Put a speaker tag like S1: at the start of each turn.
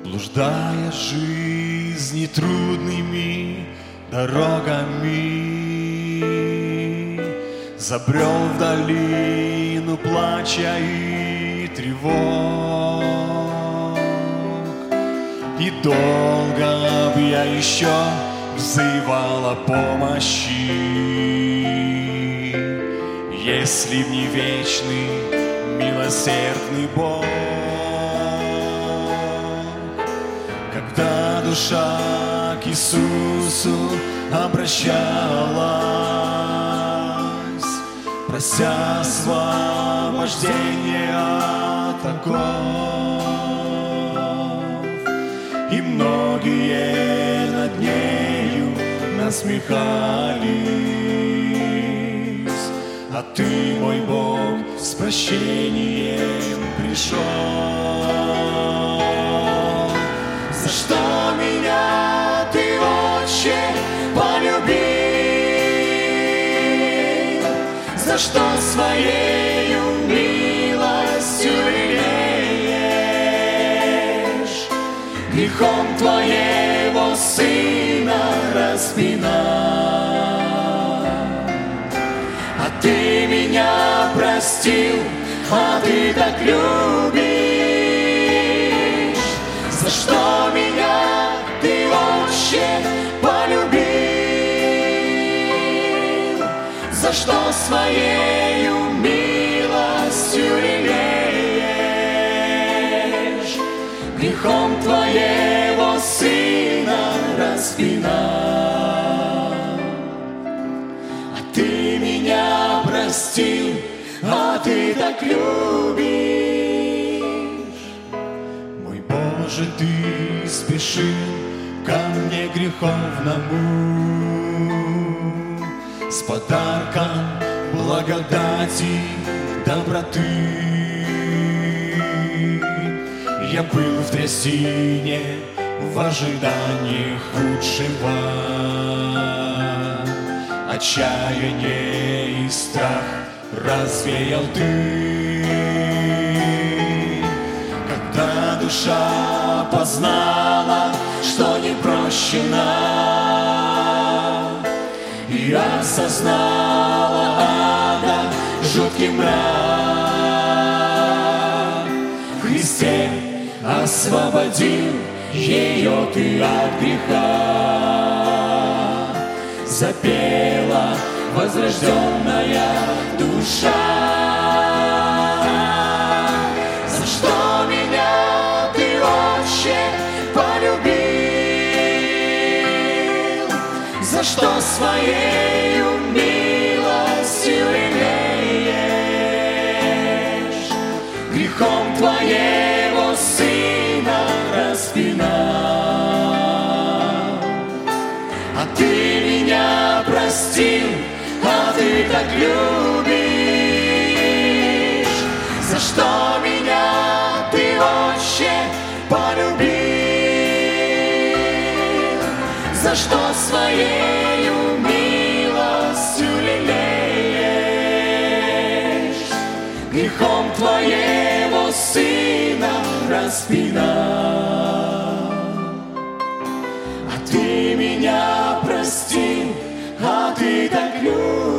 S1: Блуждая жизни трудными дорогами, забрел в долину плача и тревог, и долго б я еще взывал о помощи, если б не вечный милосердный Бог. Когда душа к Иисусу обращалась, прося освобождения от оков, и многие над нею насмехались, а Ты, мой Бог, с прощением пришел. За что меня Ты, Отче, полюбил? За что своею милостью лелеешь? Грехом Твоего Сына распинал. А Ты меня простил, а Ты так любишь. За что меня Ты, Отче, полюбил? За что своею милостью лелеешь? Грехом Твоего Сына распинал. А Ты меня простил, а Ты так любишь. Боже, Ты спешил ко мне греховному с подарком благодати, доброты. Я был в трясине, в ожидании худшего, отчаяние и страх развеял Ты. Когда душа познала, что не прощена, и осознала ада жуткий мрак, в Христе освободил ее Ты от греха. Запела возрожденная душа. За что меня Ты, Отче, полюбил? За что своею милостью лелеешь? Грехом Твоего Сына распинал. А Ты меня простил, а Ты так любишь. За что меня Ты, Отче, полюбил? За что своею милостью лелеешь? Грехом Твоего Сына распинал. А Ты меня простил, а Ты так любишь.